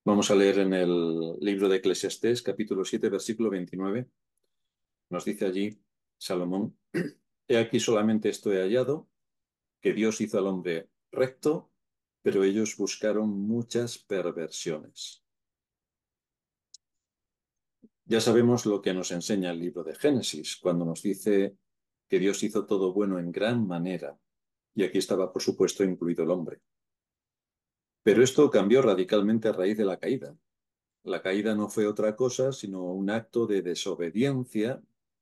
Vamos a leer en el libro de Eclesiastés, capítulo 7, versículo 29. Nos dice allí Salomón: He aquí solamente esto he hallado, que Dios hizo al hombre recto, pero ellos buscaron muchas perversiones. Ya sabemos lo que nos enseña el libro de Génesis, cuando nos dice que Dios hizo todo bueno en gran manera, y aquí estaba, por supuesto, incluido el hombre. Pero esto cambió radicalmente a raíz de la caída. La caída no fue otra cosa sino un acto de desobediencia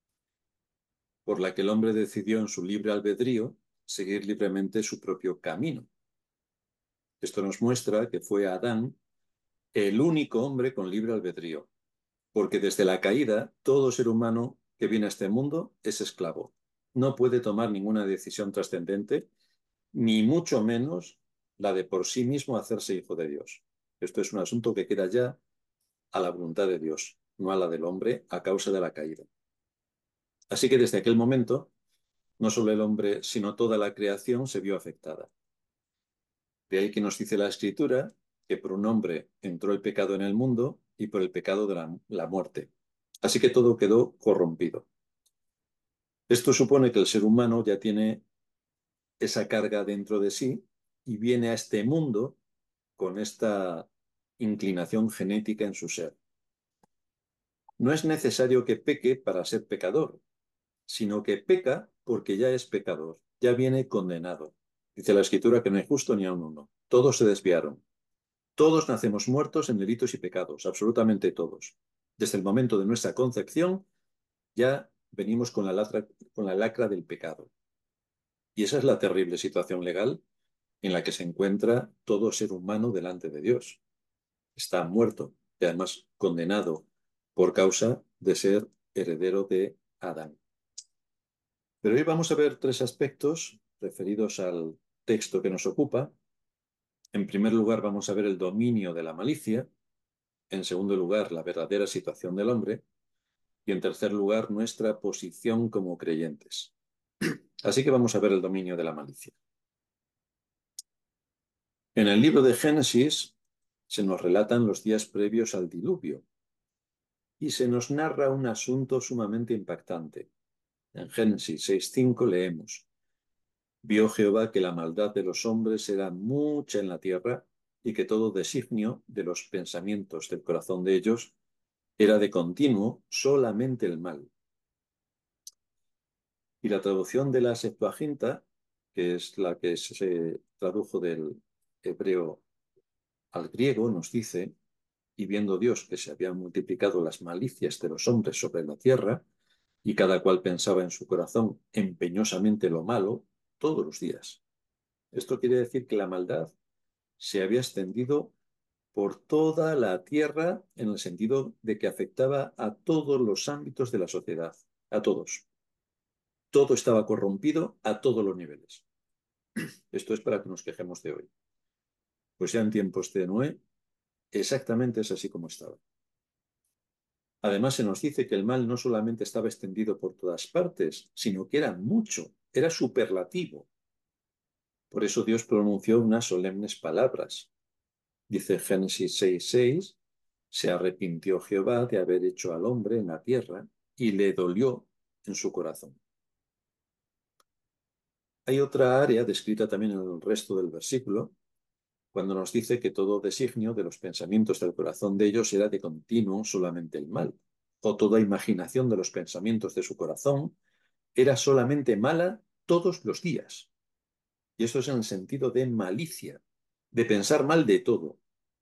por la que el hombre decidió en su libre albedrío seguir libremente su propio camino. Esto nos muestra que fue Adán el único hombre con libre albedrío, porque desde la caída todo ser humano que viene a este mundo es esclavo. No puede tomar ninguna decisión trascendente, ni mucho menos la de por sí mismo hacerse hijo de Dios. Esto es un asunto que queda ya a la voluntad de Dios, no a la del hombre a causa de la caída. Así que desde aquel momento, no solo el hombre, sino toda la creación se vio afectada. De ahí que nos dice la Escritura que por un hombre entró el pecado en el mundo y por el pecado de la muerte. Así que todo quedó corrompido. Esto supone que el ser humano ya tiene esa carga dentro de sí y viene a este mundo con esta inclinación genética en su ser. No es necesario que peque para ser pecador, sino que peca porque ya es pecador, ya viene condenado. Dice la Escritura que no hay justo ni aun uno. Todos se desviaron. Todos nacemos muertos en delitos y pecados, absolutamente todos. Desde el momento de nuestra concepción ya venimos con la lacra del pecado. Y esa es la terrible situación legal en la que se encuentra todo ser humano delante de Dios. Está muerto y además condenado por causa de ser heredero de Adán. Pero hoy vamos a ver tres aspectos referidos al texto que nos ocupa. En primer lugar, vamos a ver el dominio de la malicia. En segundo lugar, la verdadera situación del hombre. Y en tercer lugar, nuestra posición como creyentes. Así que vamos a ver el dominio de la malicia. En el libro de Génesis se nos relatan los días previos al diluvio y se nos narra un asunto sumamente impactante. En Génesis 6:5 leemos: Vio Jehová que la maldad de los hombres era mucha en la tierra y que todo designio de los pensamientos del corazón de ellos era de continuo solamente el mal. Y la traducción de la Septuaginta, que es la que se tradujo del hebreo al griego, nos dice: y viendo Dios que se habían multiplicado las malicias de los hombres sobre la tierra, y cada cual pensaba en su corazón empeñosamente lo malo todos los días. Esto quiere decir que la maldad se había extendido por toda la tierra en el sentido de que afectaba a todos los ámbitos de la sociedad, a todos. Todo estaba corrompido a todos los niveles. Esto es para que nos quejemos de hoy. Pues ya en tiempos de Noé, exactamente es así como estaba. Además, se nos dice que el mal no solamente estaba extendido por todas partes, sino que era mucho, era superlativo. Por eso Dios pronunció unas solemnes palabras. Dice Génesis 6:6, se arrepintió Jehová de haber hecho al hombre en la tierra y le dolió en su corazón. Hay otra área descrita también en el resto del versículo, cuando nos dice que todo designio de los pensamientos del corazón de ellos era de continuo solamente el mal, o toda imaginación de los pensamientos de su corazón era solamente mala todos los días. Y eso es en el sentido de malicia, de pensar mal de todo.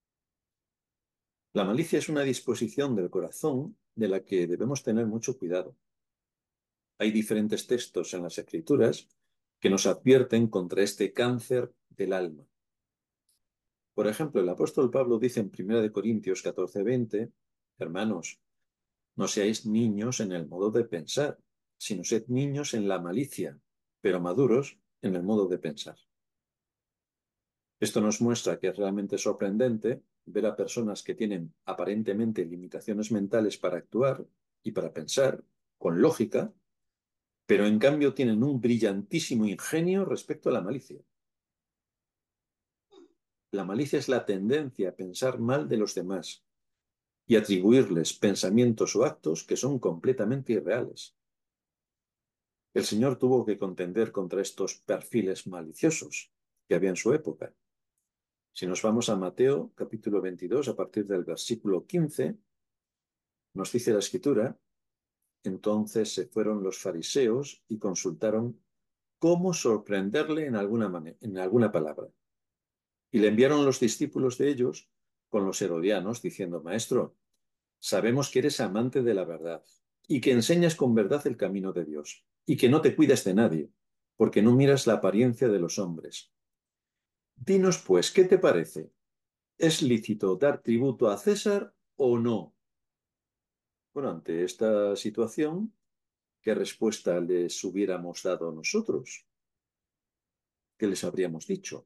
La malicia es una disposición del corazón de la que debemos tener mucho cuidado. Hay diferentes textos en las Escrituras que nos advierten contra este cáncer del alma. Por ejemplo, el apóstol Pablo dice en 1 Corintios 14:20, hermanos, no seáis niños en el modo de pensar, sino sed niños en la malicia, pero maduros en el modo de pensar. Esto nos muestra que es realmente sorprendente ver a personas que tienen aparentemente limitaciones mentales para actuar y para pensar con lógica, pero en cambio tienen un brillantísimo ingenio respecto a la malicia. La malicia es la tendencia a pensar mal de los demás y atribuirles pensamientos o actos que son completamente irreales. El Señor tuvo que contender contra estos perfiles maliciosos que había en su época. Si nos vamos a Mateo, capítulo 22, a partir del versículo 15, nos dice la Escritura: entonces se fueron los fariseos y consultaron cómo sorprenderle en alguna palabra. Y le enviaron los discípulos de ellos con los herodianos, diciendo: Maestro, sabemos que eres amante de la verdad y que enseñas con verdad el camino de Dios y que no te cuidas de nadie, porque no miras la apariencia de los hombres. Dinos, pues, ¿qué te parece? ¿Es lícito dar tributo a César o no? Bueno, ante esta situación, ¿qué respuesta les hubiéramos dado nosotros? ¿Qué les habríamos dicho?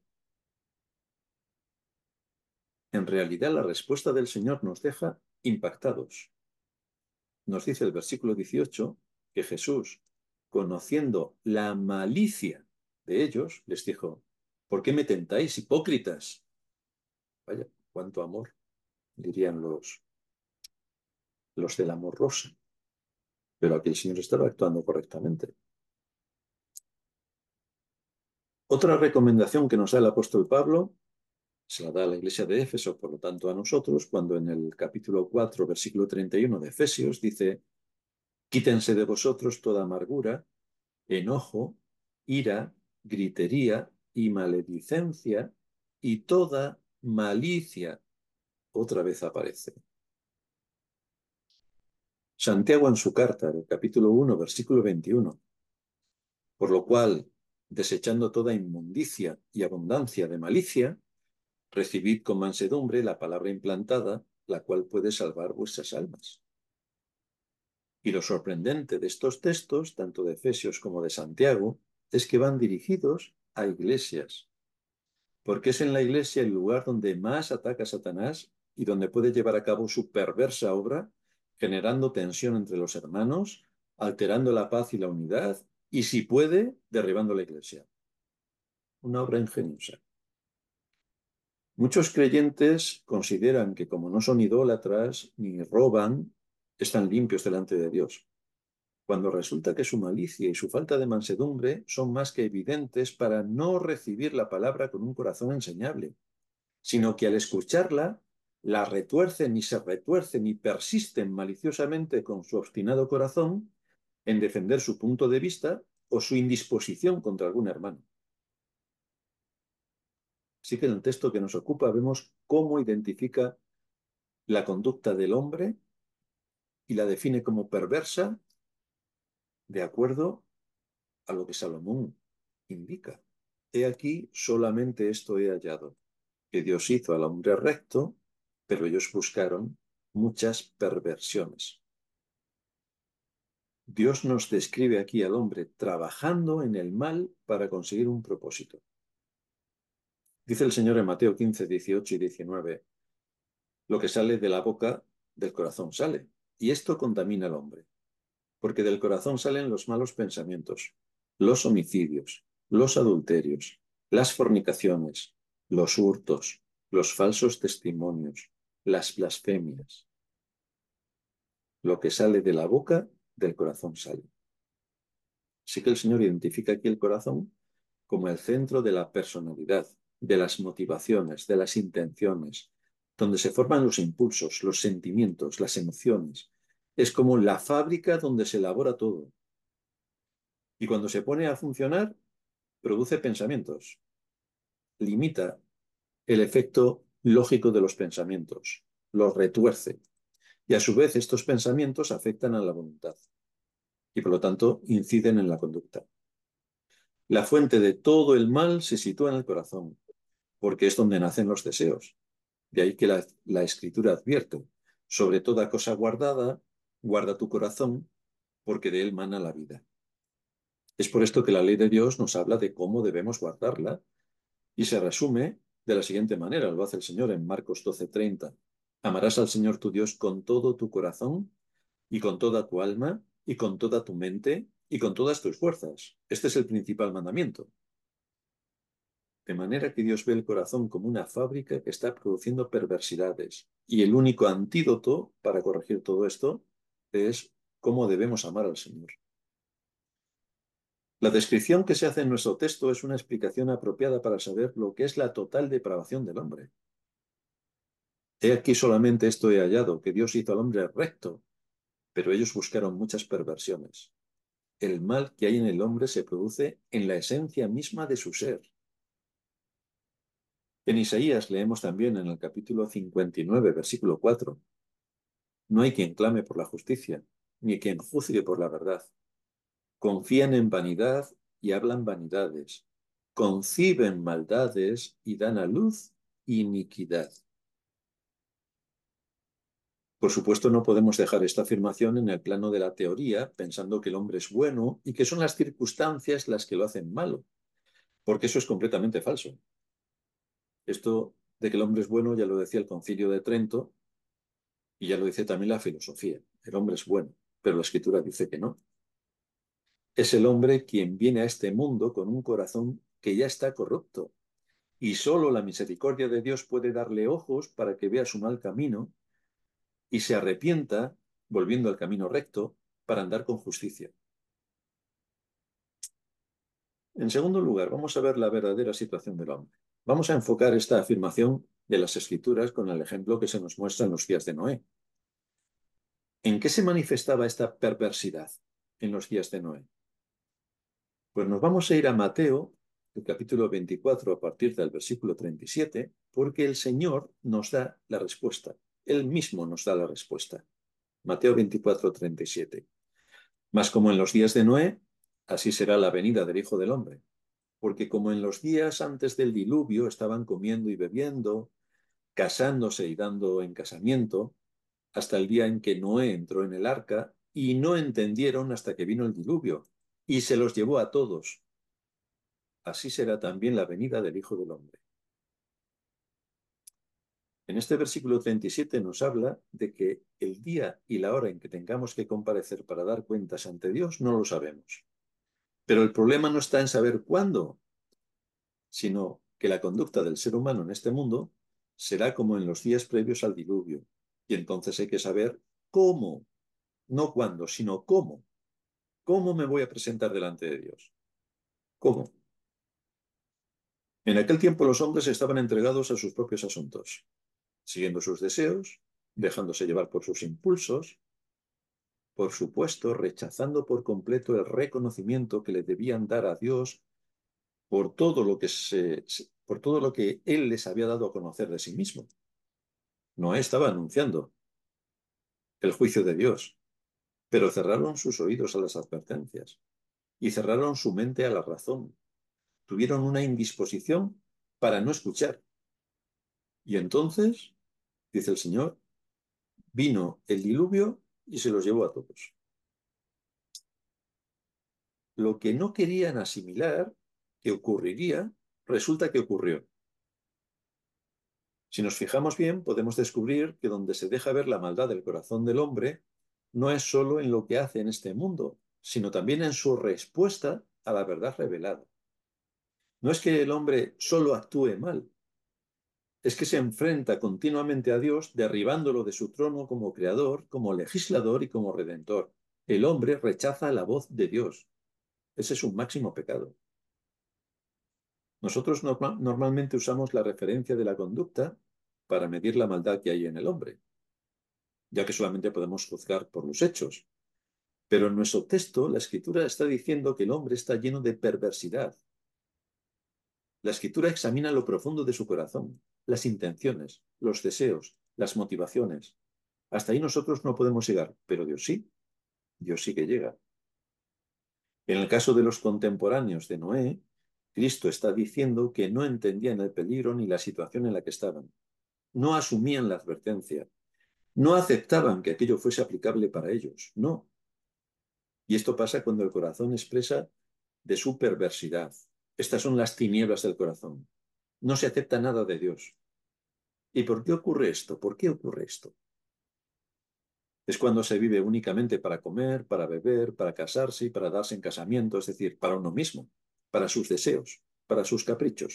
En realidad, la respuesta del Señor nos deja impactados. Nos dice el versículo 18 que Jesús, conociendo la malicia de ellos, les dijo: ¿por qué me tentáis, hipócritas? Vaya, cuánto amor, dirían los del amor rosa. Pero aquí el Señor estaba actuando correctamente. Otra recomendación que nos da el apóstol Pablo se la da a la iglesia de Éfeso, por lo tanto a nosotros, cuando en el capítulo 4, versículo 31 de Efesios dice: quítense de vosotros toda amargura, enojo, ira, gritería y maledicencia y toda malicia. Otra vez aparece. Santiago en su carta, en el capítulo 1, versículo 21. Por lo cual, desechando toda inmundicia y abundancia de malicia, recibid con mansedumbre la palabra implantada, la cual puede salvar vuestras almas. Y lo sorprendente de estos textos, tanto de Efesios como de Santiago, es que van dirigidos a iglesias, porque es en la iglesia el lugar donde más ataca a Satanás y donde puede llevar a cabo su perversa obra, generando tensión entre los hermanos, alterando la paz y la unidad, y si puede, derribando la iglesia. Una obra ingeniosa. Muchos creyentes consideran que como no son idólatras ni roban, están limpios delante de Dios, cuando resulta que su malicia y su falta de mansedumbre son más que evidentes para no recibir la palabra con un corazón enseñable, sino que al escucharla, la retuercen y se retuercen y persisten maliciosamente con su obstinado corazón en defender su punto de vista o su indisposición contra algún hermano. Así que en el texto que nos ocupa vemos cómo identifica la conducta del hombre y la define como perversa de acuerdo a lo que Salomón indica. He aquí, solamente esto he hallado, que Dios hizo al hombre recto, pero ellos buscaron muchas perversiones. Dios nos describe aquí al hombre trabajando en el mal para conseguir un propósito. Dice el Señor en Mateo 15, 18 y 19, lo que sale de la boca del corazón sale, y esto contamina al hombre, porque del corazón salen los malos pensamientos, los homicidios, los adulterios, las fornicaciones, los hurtos, los falsos testimonios, las blasfemias. Lo que sale de la boca, del corazón sale. Así que el Señor identifica aquí el corazón como el centro de la personalidad, de las motivaciones, de las intenciones, donde se forman los impulsos, los sentimientos, las emociones. Es como la fábrica donde se elabora todo. Y cuando se pone a funcionar, produce pensamientos, limita el efecto lógico de los pensamientos, los retuerce. Y a su vez estos pensamientos afectan a la voluntad y por lo tanto inciden en la conducta. La fuente de todo el mal se sitúa en el corazón, porque es donde nacen los deseos. De ahí que la Escritura advierte: sobre toda cosa guardada, guarda tu corazón, porque de él mana la vida. Es por esto que la ley de Dios nos habla de cómo debemos guardarla y se resume de la siguiente manera, lo hace el Señor en Marcos 12:30. Amarás al Señor tu Dios con todo tu corazón y con toda tu alma y con toda tu mente y con todas tus fuerzas. Este es el principal mandamiento. De manera que Dios ve el corazón como una fábrica que está produciendo perversidades. Y el único antídoto para corregir todo esto es cómo debemos amar al Señor. La descripción que se hace en nuestro texto es una explicación apropiada para saber lo que es la total depravación del hombre. He aquí solamente esto he hallado, que Dios hizo al hombre recto, pero ellos buscaron muchas perversiones. El mal que hay en el hombre se produce en la esencia misma de su ser. En Isaías leemos también en el capítulo 59, versículo 4, no hay quien clame por la justicia, ni quien juzgue por la verdad. Confían en vanidad y hablan vanidades. Conciben maldades y dan a luz iniquidad. Por supuesto, no podemos dejar esta afirmación en el plano de la teoría, pensando que el hombre es bueno y que son las circunstancias las que lo hacen malo, porque eso es completamente falso. Esto de que el hombre es bueno ya lo decía el Concilio de Trento y ya lo dice también la filosofía. El hombre es bueno, pero la Escritura dice que no. Es el hombre quien viene a este mundo con un corazón que ya está corrupto y solo la misericordia de Dios puede darle ojos para que vea su mal camino y se arrepienta, volviendo al camino recto, para andar con justicia. En segundo lugar, vamos a ver la verdadera situación del hombre. Vamos a enfocar esta afirmación de las Escrituras con el ejemplo que se nos muestra en los días de Noé. ¿En qué se manifestaba esta perversidad en los días de Noé? Pues nos vamos a ir a Mateo, el capítulo 24, a partir del versículo 37, porque el Señor nos da la respuesta. Él mismo nos da la respuesta. Mateo 24, 37. Mas como en los días de Noé, así será la venida del Hijo del Hombre. Porque como en los días antes del diluvio estaban comiendo y bebiendo, casándose y dando en casamiento, hasta el día en que Noé entró en el arca, y no entendieron hasta que vino el diluvio, y se los llevó a todos. Así será también la venida del Hijo del Hombre. En este versículo 37 nos habla de que el día y la hora en que tengamos que comparecer para dar cuentas ante Dios no lo sabemos. Pero el problema no está en saber cuándo, sino que la conducta del ser humano en este mundo será como en los días previos al diluvio. Y entonces hay que saber cómo, no cuándo, sino cómo. ¿Cómo me voy a presentar delante de Dios? ¿Cómo? En aquel tiempo los hombres estaban entregados a sus propios asuntos, siguiendo sus deseos, dejándose llevar por sus impulsos, por supuesto, rechazando por completo el reconocimiento que le debían dar a Dios por todo lo que por todo lo que Él les había dado a conocer de sí mismo. Noé estaba anunciando el juicio de Dios, pero cerraron sus oídos a las advertencias y cerraron su mente a la razón. Tuvieron una indisposición para no escuchar. Y entonces, dice el Señor, vino el diluvio y se los llevó a todos. Lo que no querían asimilar que ocurriría, resulta que ocurrió. Si nos fijamos bien, podemos descubrir que donde se deja ver la maldad del corazón del hombre no es solo en lo que hace en este mundo, sino también en su respuesta a la verdad revelada. No es que el hombre solo actúe mal, es que se enfrenta continuamente a Dios, derribándolo de su trono como creador, como legislador y como redentor. El hombre rechaza la voz de Dios. Ese es un máximo pecado. Nosotros normalmente usamos la referencia de la conducta para medir la maldad que hay en el hombre, ya que solamente podemos juzgar por los hechos. Pero en nuestro texto, la Escritura está diciendo que el hombre está lleno de perversidad. La Escritura examina lo profundo de su corazón, las intenciones, los deseos, las motivaciones. Hasta ahí nosotros no podemos llegar, pero Dios sí que llega. En el caso de los contemporáneos de Noé, Cristo está diciendo que no entendían el peligro ni la situación en la que estaban. No asumían la advertencia. No aceptaban que aquello fuese aplicable para ellos. No. Y esto pasa cuando el corazón expresa de su perversidad. Estas son las tinieblas del corazón. No se acepta nada de Dios. ¿Y por qué ocurre esto? ¿Por qué ocurre esto? Es cuando se vive únicamente para comer, para beber, para casarse y para darse en casamiento, es decir, para uno mismo, para sus deseos, para sus caprichos,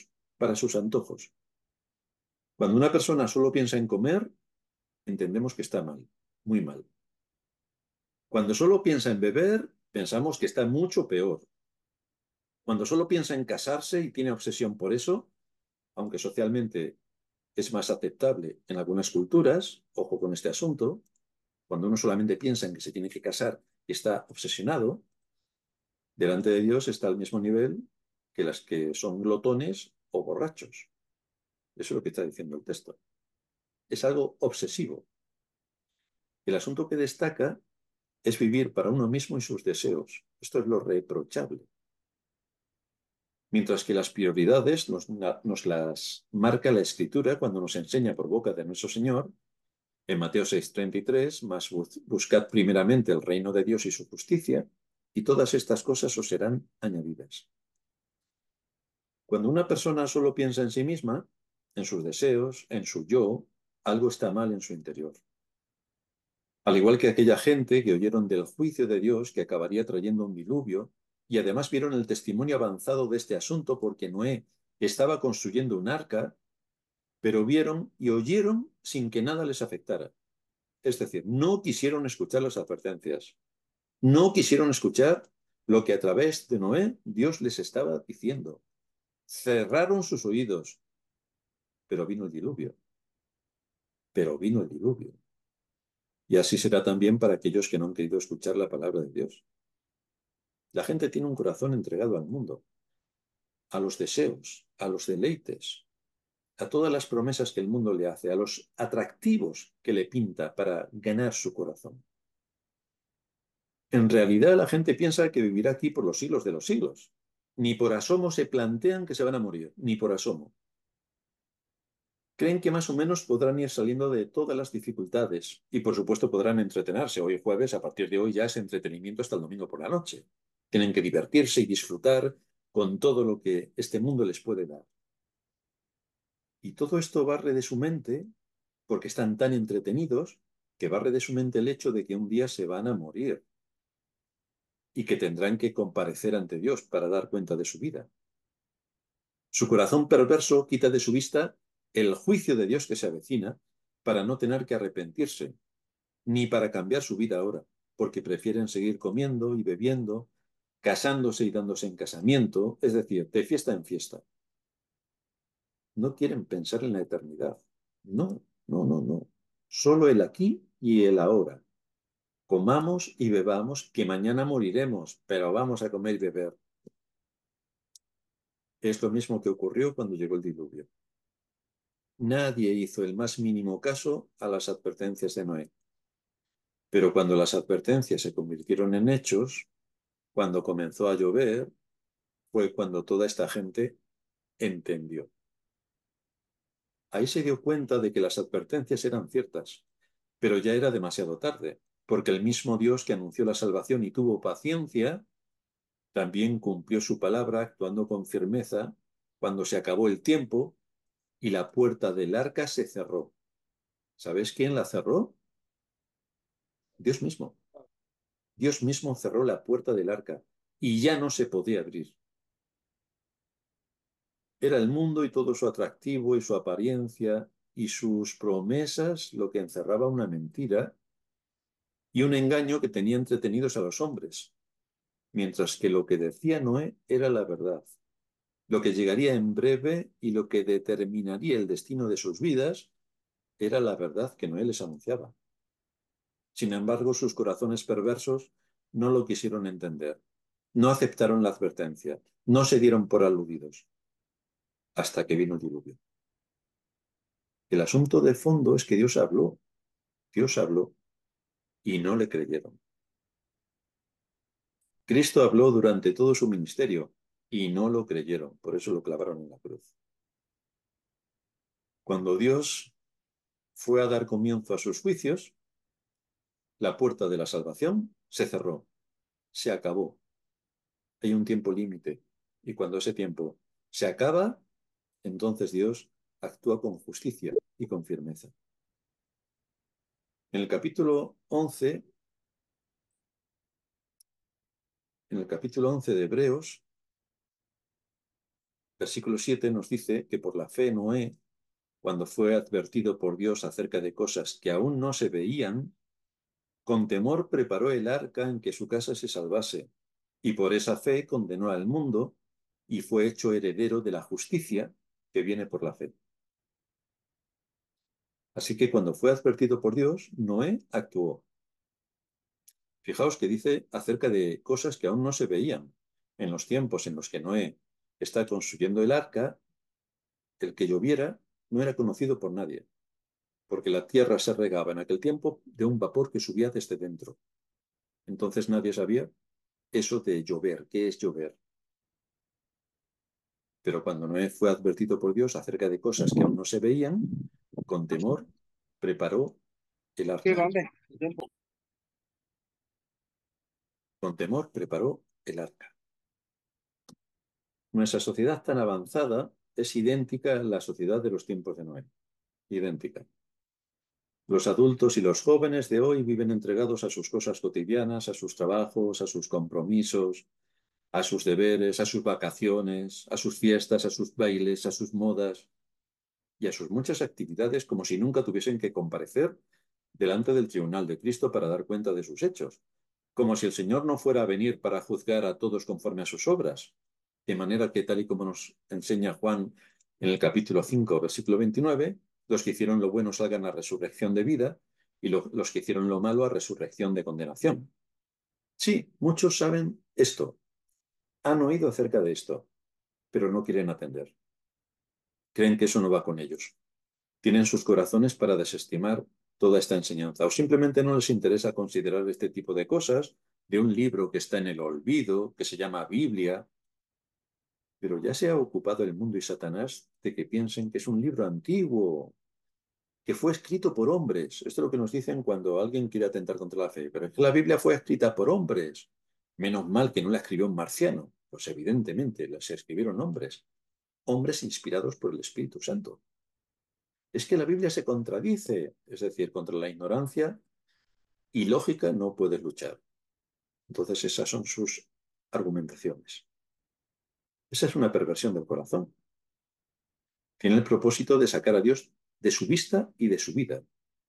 para sus antojos. Cuando una persona solo piensa en comer, entendemos que está mal, muy mal. Cuando solo piensa en beber, pensamos que está mucho peor. Cuando solo piensa en casarse y tiene obsesión por eso, aunque socialmente es más aceptable en algunas culturas, ojo con este asunto, cuando uno solamente piensa en que se tiene que casar y está obsesionado, delante de Dios está al mismo nivel que las que son glotones o borrachos. Eso es lo que está diciendo el texto. Es algo obsesivo. El asunto que destaca es vivir para uno mismo y sus deseos. Esto es lo reprochable. Mientras que las prioridades nos las marca la Escritura cuando nos enseña por boca de nuestro Señor, en Mateo 6:33, más buscad primeramente el reino de Dios y su justicia, y todas estas cosas os serán añadidas. Cuando una persona solo piensa en sí misma, en sus deseos, en su yo, algo está mal en su interior. Al igual que aquella gente que oyeron del juicio de Dios que acabaría trayendo un diluvio, y además vieron el testimonio avanzado de este asunto porque Noé estaba construyendo un arca, pero vieron y oyeron sin que nada les afectara. Es decir, no quisieron escuchar las advertencias, no quisieron escuchar lo que a través de Noé Dios les estaba diciendo. Cerraron sus oídos, pero vino el diluvio, pero vino el diluvio. Y así será también para aquellos que no han querido escuchar la palabra de Dios. La gente tiene un corazón entregado al mundo, a los deseos, a los deleites, a todas las promesas que el mundo le hace, a los atractivos que le pinta para ganar su corazón. En realidad la gente piensa que vivirá aquí por los siglos de los siglos. Ni por asomo se plantean que se van a morir, ni por asomo. Creen que más o menos podrán ir saliendo de todas las dificultades y por supuesto podrán entretenerse. Hoy jueves, a partir de hoy ya es entretenimiento hasta el domingo por la noche. Tienen que divertirse y disfrutar con todo lo que este mundo les puede dar. Y todo esto barre de su mente, porque están tan entretenidos, que barre de su mente el hecho de que un día se van a morir y que tendrán que comparecer ante Dios para dar cuenta de su vida. Su corazón perverso quita de su vista el juicio de Dios que se avecina para no tener que arrepentirse, ni para cambiar su vida ahora, porque prefieren seguir comiendo y bebiendo, casándose y dándose en casamiento, es decir, de fiesta en fiesta. No quieren pensar en la eternidad. No, no, no, no. Solo el aquí y el ahora. Comamos y bebamos, que mañana moriremos, pero vamos a comer y beber. Es lo mismo que ocurrió cuando llegó el diluvio. Nadie hizo el más mínimo caso a las advertencias de Noé. Pero cuando las advertencias se convirtieron en hechos, cuando comenzó a llover, fue cuando toda esta gente entendió. Ahí se dio cuenta de que las advertencias eran ciertas, pero ya era demasiado tarde, porque el mismo Dios que anunció la salvación y tuvo paciencia, también cumplió su palabra actuando con firmeza cuando se acabó el tiempo y la puerta del arca se cerró. ¿Sabes quién la cerró? Dios mismo. Dios mismo cerró la puerta del arca y ya no se podía abrir. Era el mundo y todo su atractivo y su apariencia y sus promesas lo que encerraba una mentira y un engaño que tenía entretenidos a los hombres, mientras que lo que decía Noé era la verdad, lo que llegaría en breve y lo que determinaría el destino de sus vidas era la verdad que Noé les anunciaba. Sin embargo, sus corazones perversos no lo quisieron entender, no aceptaron la advertencia, no se dieron por aludidos, hasta que vino el diluvio. El asunto de fondo es que Dios habló y no le creyeron. Cristo habló durante todo su ministerio y no lo creyeron, por eso lo clavaron en la cruz. Cuando Dios fue a dar comienzo a sus juicios, la puerta de la salvación se cerró, se acabó. Hay un tiempo límite y cuando ese tiempo se acaba, entonces Dios actúa con justicia y con firmeza. En el capítulo 11, en el capítulo 11 de Hebreos, Versículo 7 nos dice que por la fe Noé, cuando fue advertido por Dios acerca de cosas que aún no se veían, con temor preparó el arca en que su casa se salvase, y por esa fe condenó al mundo y fue hecho heredero de la justicia que viene por la fe. Así que cuando fue advertido por Dios, Noé actuó. Fijaos que dice acerca de cosas que aún no se veían. En los tiempos en los que Noé está construyendo el arca, el que lloviera no era conocido por nadie, porque la tierra se regaba en aquel tiempo de un vapor que subía desde dentro. Entonces nadie sabía eso de llover, qué es llover. Pero cuando Noé fue advertido por Dios acerca de cosas que aún no se veían, con temor preparó el Sí, arca. ¿dónde? Con temor preparó el arca. Nuestra sociedad tan avanzada es idéntica a la sociedad de los tiempos de Noé. Idéntica. Los adultos y los jóvenes de hoy viven entregados a sus cosas cotidianas, a sus trabajos, a sus compromisos, a sus deberes, a sus vacaciones, a sus fiestas, a sus bailes, a sus modas y a sus muchas actividades como si nunca tuviesen que comparecer delante del tribunal de Cristo para dar cuenta de sus hechos, como si el Señor no fuera a venir para juzgar a todos conforme a sus obras. De manera que, tal y como nos enseña Juan en el capítulo 5, versículo 29, los que hicieron lo bueno salgan a resurrección de vida y los que hicieron lo malo a resurrección de condenación. Sí, muchos saben esto, han oído acerca de esto, pero no quieren atender. Creen que eso no va con ellos. Tienen sus corazones para desestimar toda esta enseñanza o simplemente no les interesa considerar este tipo de cosas de un libro que está en el olvido, que se llama Biblia, pero ya se ha ocupado el mundo y Satanás de que piensen que es un libro antiguo, que fue escrito por hombres. Esto es lo que nos dicen cuando alguien quiere atentar contra la fe. Pero es que la Biblia fue escrita por hombres. Menos mal que no la escribió un marciano. Pues evidentemente se escribieron hombres. Hombres inspirados por el Espíritu Santo. Es que la Biblia se contradice. Es decir, contra la ignorancia y lógica no puedes luchar. Entonces esas son sus argumentaciones. Esa es una perversión del corazón. Tiene el propósito de sacar a Dios de su vista y de su vida.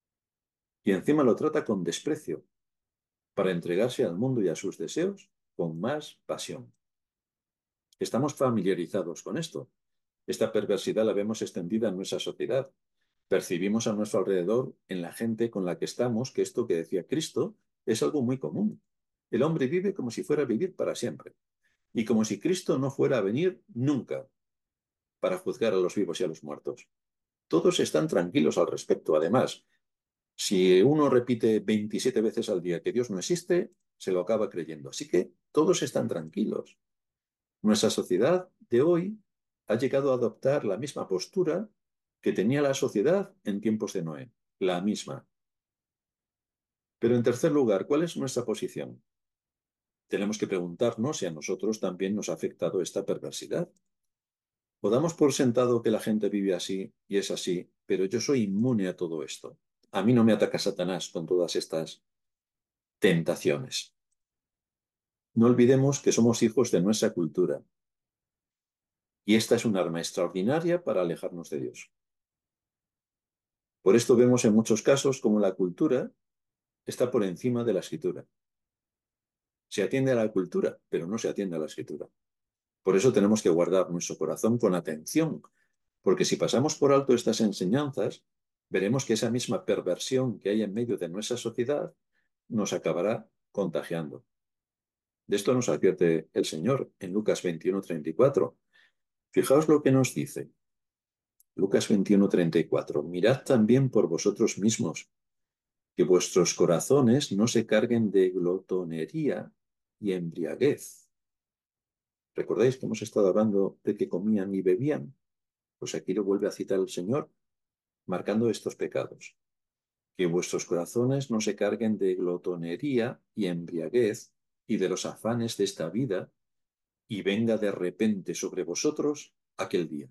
Y encima lo trata con desprecio, para entregarse al mundo y a sus deseos con más pasión. Estamos familiarizados con esto. Esta perversidad la vemos extendida en nuestra sociedad. Percibimos a nuestro alrededor, en la gente con la que estamos, que esto que decía Cristo es algo muy común. El hombre vive como si fuera a vivir para siempre y como si Cristo no fuera a venir nunca para juzgar a los vivos y a los muertos. Todos están tranquilos al respecto. Además, si uno repite 27 veces al día que Dios no existe, se lo acaba creyendo. Así que todos están tranquilos. Nuestra sociedad de hoy ha llegado a adoptar la misma postura que tenía la sociedad en tiempos de Noé. La misma. Pero en tercer lugar, ¿cuál es nuestra posición? Tenemos que preguntarnos si a nosotros también nos ha afectado esta perversidad. O damos por sentado que la gente vive así y es así, pero yo soy inmune a todo esto. A mí no me ataca Satanás con todas estas tentaciones. No olvidemos que somos hijos de nuestra cultura y esta es un arma extraordinaria para alejarnos de Dios. Por esto vemos en muchos casos como la cultura está por encima de la escritura. Se atiende a la cultura, pero no se atiende a la escritura. Por eso tenemos que guardar nuestro corazón con atención, porque si pasamos por alto estas enseñanzas, veremos que esa misma perversión que hay en medio de nuestra sociedad nos acabará contagiando. De esto nos advierte el Señor en Lucas 21:34. Fijaos lo que nos dice. Lucas 21:34. Mirad también por vosotros mismos, que vuestros corazones no se carguen de glotonería y embriaguez. ¿Recordáis que hemos estado hablando de que comían y bebían? Pues aquí lo vuelve a citar el Señor, marcando estos pecados. Que vuestros corazones no se carguen de glotonería y embriaguez y de los afanes de esta vida, y venga de repente sobre vosotros aquel día.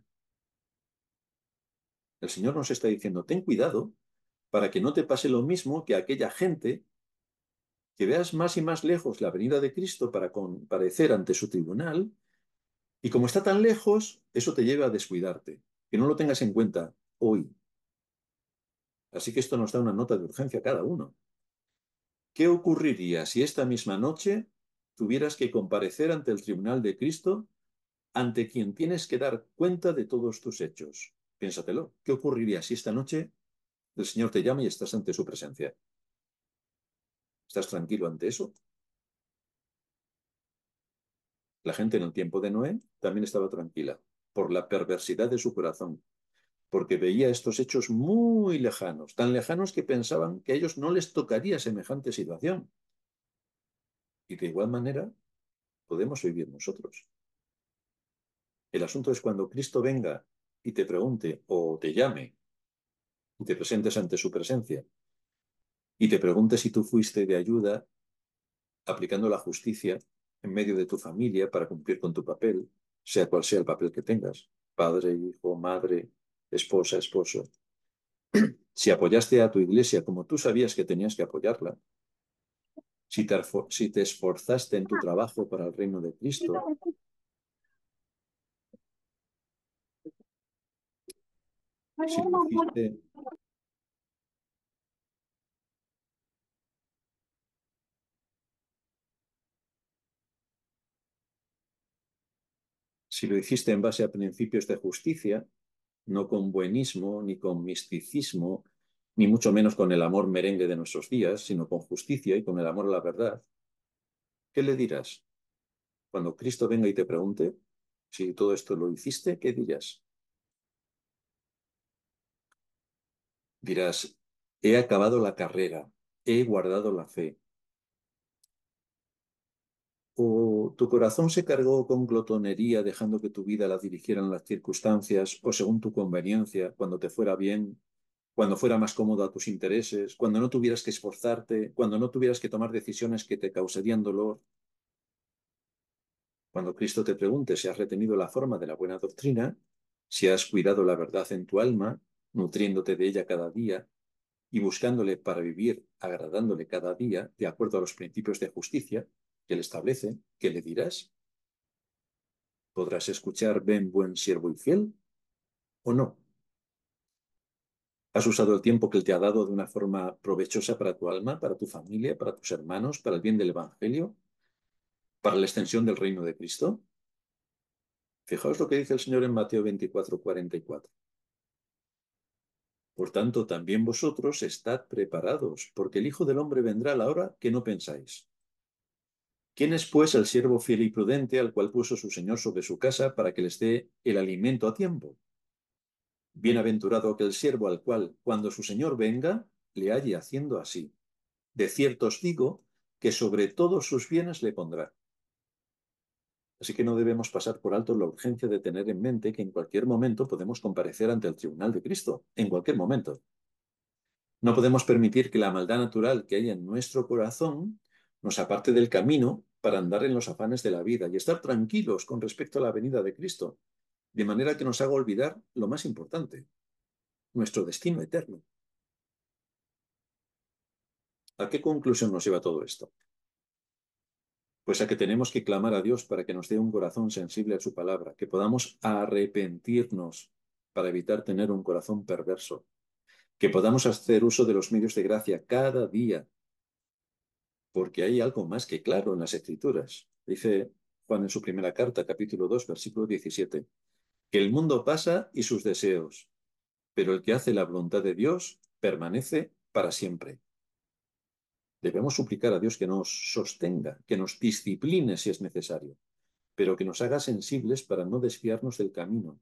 El Señor nos está diciendo, ten cuidado para que no te pase lo mismo que a aquella gente, que veas más y más lejos la venida de Cristo para comparecer ante su tribunal Y como está tan lejos, eso te lleva a descuidarte, que no lo tengas en cuenta hoy. Así que esto nos da una nota de urgencia a cada uno. ¿Qué ocurriría si esta misma noche tuvieras que comparecer ante el tribunal de Cristo, ante quien tienes que dar cuenta de todos tus hechos? Piénsatelo. ¿Qué ocurriría si esta noche el Señor te llama y estás ante su presencia? ¿Estás tranquilo ante eso? La gente en el tiempo de Noé también estaba tranquila por la perversidad de su corazón, porque veía estos hechos muy lejanos, tan lejanos que pensaban que a ellos no les tocaría semejante situación. Y de igual manera podemos vivir nosotros. El asunto es cuando Cristo venga y te pregunte o te llame y te presentes ante su presencia y te pregunte si tú fuiste de ayuda aplicando la justicia en medio de tu familia para cumplir con tu papel, sea cual sea el papel que tengas, padre, hijo, madre, esposa, esposo. Si apoyaste a tu iglesia como tú sabías que tenías que apoyarla, si te esforzaste en tu trabajo para el reino de Cristo, si lo hiciste, si lo hiciste en base a principios de justicia, no con buenismo, ni con misticismo, ni mucho menos con el amor merengue de nuestros días, sino con justicia y con el amor a la verdad, ¿qué le dirás? Cuando Cristo venga y te pregunte si todo esto lo hiciste, ¿qué dirás? Dirás, he acabado la carrera, he guardado la fe. O tu corazón se cargó con glotonería dejando que tu vida la dirigieran las circunstancias o según tu conveniencia, cuando te fuera bien, cuando fuera más cómodo a tus intereses, cuando no tuvieras que esforzarte, cuando no tuvieras que tomar decisiones que te causarían dolor. Cuando Cristo te pregunte si has retenido la forma de la buena doctrina, si has cuidado la verdad en tu alma, nutriéndote de ella cada día y buscándole para vivir, agradándole cada día, de acuerdo a los principios de justicia que él establece, ¿qué le dirás? ¿Podrás escuchar ven buen siervo y fiel o no? ¿Has usado el tiempo que él te ha dado de una forma provechosa para tu alma, para tu familia, para tus hermanos, para el bien del Evangelio, para la extensión del reino de Cristo? Fijaos lo que dice el Señor en Mateo 24:44. Por tanto, también vosotros estad preparados, porque el Hijo del Hombre vendrá a la hora que no pensáis. ¿Quién es, pues, el siervo fiel y prudente al cual puso su señor sobre su casa para que les dé el alimento a tiempo? Bienaventurado aquel siervo al cual, cuando su señor venga, le halle haciendo así. De cierto os digo que sobre todos sus bienes le pondrá. Así que no debemos pasar por alto la urgencia de tener en mente que en cualquier momento podemos comparecer ante el tribunal de Cristo, en cualquier momento. No podemos permitir que la maldad natural que hay en nuestro corazón nos aparte del camino para andar en los afanes de la vida y estar tranquilos con respecto a la venida de Cristo, de manera que nos haga olvidar lo más importante, nuestro destino eterno. ¿A qué conclusión nos lleva todo esto? Pues a que tenemos que clamar a Dios para que nos dé un corazón sensible a su palabra, que podamos arrepentirnos para evitar tener un corazón perverso, que podamos hacer uso de los medios de gracia cada día porque hay algo más que claro en las Escrituras. Dice Juan en su primera carta, capítulo 2, versículo 17, que el mundo pasa y sus deseos, pero el que hace la voluntad de Dios permanece para siempre. Debemos suplicar a Dios que nos sostenga, que nos discipline si es necesario, pero que nos haga sensibles para no desviarnos del camino.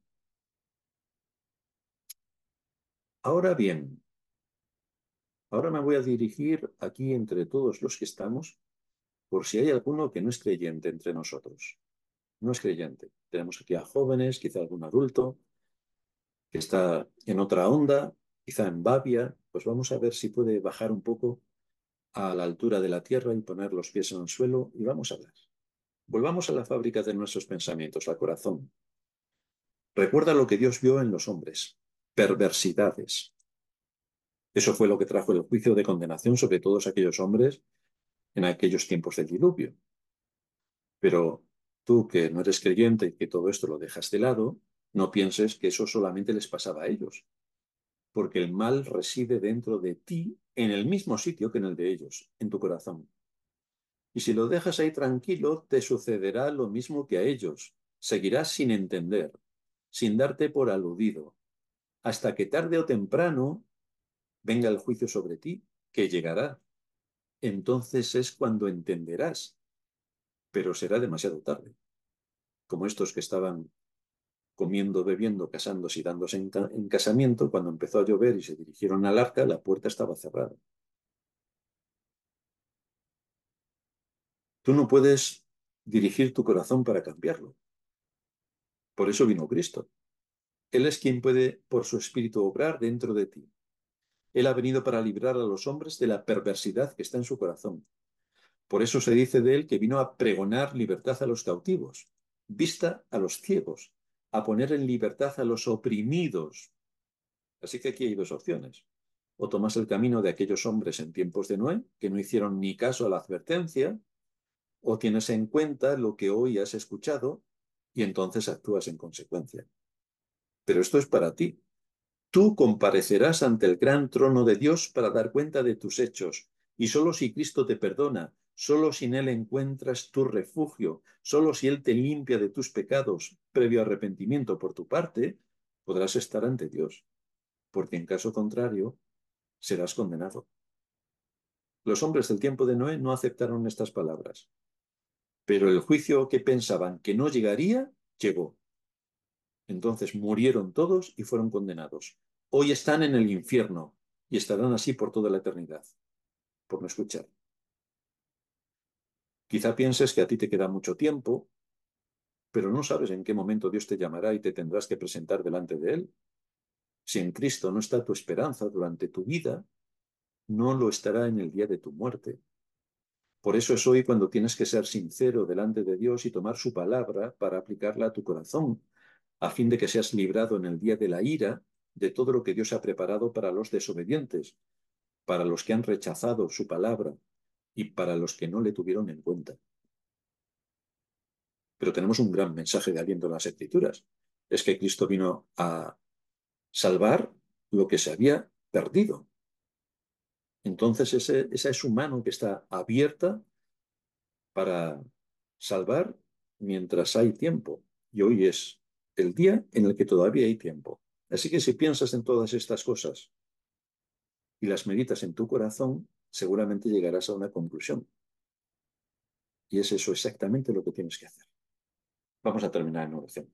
Ahora bien, ahora me voy a dirigir aquí entre todos los que estamos, por si hay alguno que no es creyente entre nosotros. No es creyente. Tenemos aquí a jóvenes, quizá algún adulto, que está en otra onda, quizá en Babia, pues vamos a ver si puede bajar un poco a la altura de la tierra y poner los pies en el suelo y vamos a hablar. Volvamos a la fábrica de nuestros pensamientos, al corazón. Recuerda lo que Dios vio en los hombres, perversidades. Eso fue lo que trajo el juicio de condenación sobre todos aquellos hombres en aquellos tiempos del diluvio. Pero Tú que no eres creyente y que todo esto lo dejas de lado, no pienses que eso solamente les pasaba a ellos, porque el mal reside dentro de ti en el mismo sitio que en el de ellos, en tu corazón. Y si lo dejas ahí tranquilo, te sucederá lo mismo que a ellos. Seguirás sin entender, sin darte por aludido, hasta que tarde o temprano venga el juicio sobre ti, que llegará. Entonces es cuando entenderás, pero será demasiado tarde, como estos que estaban comiendo, bebiendo, casándose y dándose en casamiento, cuando empezó a llover y se dirigieron al arca, la puerta estaba cerrada. Tú no puedes dirigir tu corazón para cambiarlo. Por eso vino Cristo. Él es quien puede, por su espíritu, obrar dentro de ti. Él ha venido para librar a los hombres de la perversidad que está en su corazón. Por eso se dice de él que vino a pregonar libertad a los cautivos, vista a los ciegos, a poner en libertad a los oprimidos. Así que aquí hay dos opciones. O tomas el camino de aquellos hombres en tiempos de Noé, que no hicieron ni caso a la advertencia, o tienes en cuenta lo que hoy has escuchado y entonces actúas en consecuencia. Pero esto es para ti. Tú comparecerás ante el gran trono de Dios para dar cuenta de tus hechos, y solo si Cristo te perdona, solo si en Él encuentras tu refugio, solo si Él te limpia de tus pecados, previo arrepentimiento por tu parte, podrás estar ante Dios, porque en caso contrario serás condenado. Los hombres del tiempo de Noé no aceptaron estas palabras, pero el juicio que pensaban que no llegaría, llegó. Entonces murieron todos y fueron condenados. Hoy están en el infierno y estarán así por toda la eternidad, por no escuchar. Quizá pienses que a ti te queda mucho tiempo, pero no sabes en qué momento Dios te llamará y te tendrás que presentar delante de Él. Si en Cristo no está tu esperanza durante tu vida, no lo estará en el día de tu muerte. Por eso es hoy cuando tienes que ser sincero delante de Dios y tomar su palabra para aplicarla a tu corazón, a fin de que seas librado en el día de la ira de todo lo que Dios ha preparado para los desobedientes, para los que han rechazado su palabra y para los que no le tuvieron en cuenta. Pero tenemos un gran mensaje de aliento en las Escrituras. Es que Cristo vino a salvar lo que se había perdido. Entonces esa es su mano que está abierta para salvar mientras hay tiempo. Y hoy es el día en el que todavía hay tiempo. Así que si piensas en todas estas cosas y las meditas en tu corazón, seguramente llegarás a una conclusión. Y es eso exactamente lo que tienes que hacer. Vamos a terminar en oración.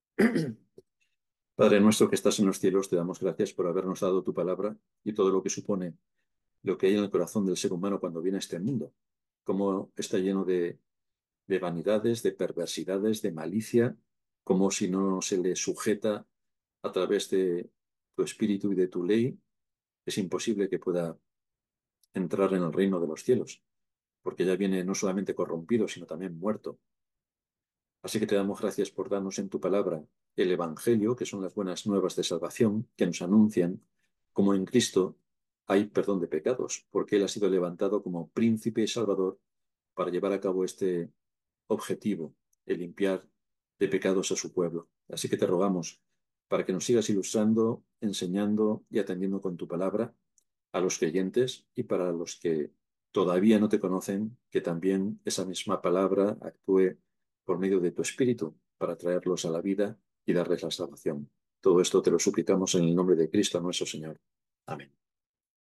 Padre nuestro que estás en los cielos, te damos gracias por habernos dado tu palabra y todo lo que supone lo que hay en el corazón del ser humano cuando viene a este mundo. Cómo está lleno de vanidades, de perversidades, de malicia, como si no se le sujeta a través de tu espíritu y de tu ley, es imposible que pueda entrar en el reino de los cielos, porque ya viene no solamente corrompido, sino también muerto. Así que te damos gracias por darnos en tu palabra el Evangelio, que son las buenas nuevas de salvación, que nos anuncian cómo en Cristo hay perdón de pecados, porque Él ha sido levantado como príncipe y salvador para llevar a cabo este objetivo, el limpiar de pecados a su pueblo. Así que te rogamos para que nos sigas ilustrando, enseñando y atendiendo con tu palabra a los creyentes y para los que todavía no te conocen, que también esa misma palabra actúe por medio de tu espíritu para traerlos a la vida y darles la salvación. Todo esto te lo suplicamos en el nombre de Cristo nuestro Señor. Amén.